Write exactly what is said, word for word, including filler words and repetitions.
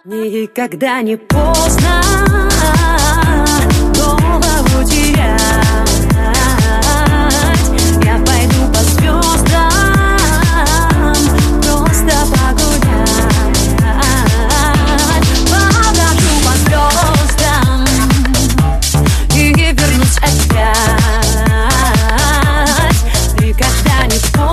Никогда не поздно голову терять. Я пойду по звездам, просто погулять. Погожу по звездам и вернусь опять. Никогда не поздно